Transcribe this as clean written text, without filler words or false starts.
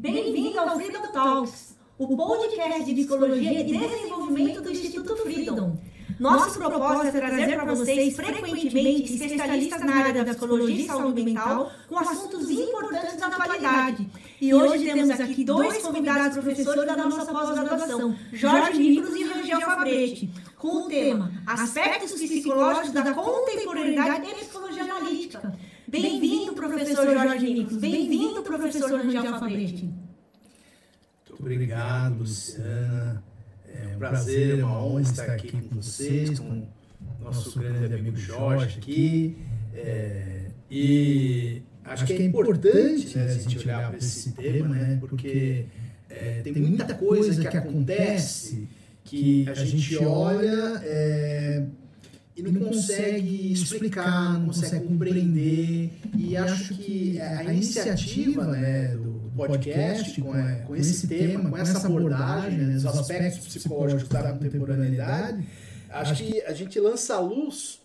Bem-vindo ao Freedom Talks, o podcast de psicologia e desenvolvimento do Instituto Freedom. Nosso propósito é trazer para vocês frequentemente especialistas na área da psicologia e saúde mental com assuntos importantes da atualidade. E hoje temos aqui dois convidados professores da nossa pós-graduação, Jorge Nicolas e Rangel Fabretti, com o tema Aspectos Psicológicos da Contemporaneidade e Psicologia Analítica. Bem-vindo, professor Jorge Nicolas. Bem-vindo, professor Rangel Fabretti. Muito obrigado, Luciana. É um prazer, é uma honra estar aqui com vocês, com o nosso grande amigo Jorge aqui. E acho que é importante, né, a gente olhar para esse tema, né, porque tem muita coisa que acontece que a gente olha e não consegue explicar, não consegue compreender. E acho que a iniciativa, né, do podcast com esse tema, com essa abordagem, né, dos aspectos psicológicos da contemporaneidade, acho que a gente lança a luz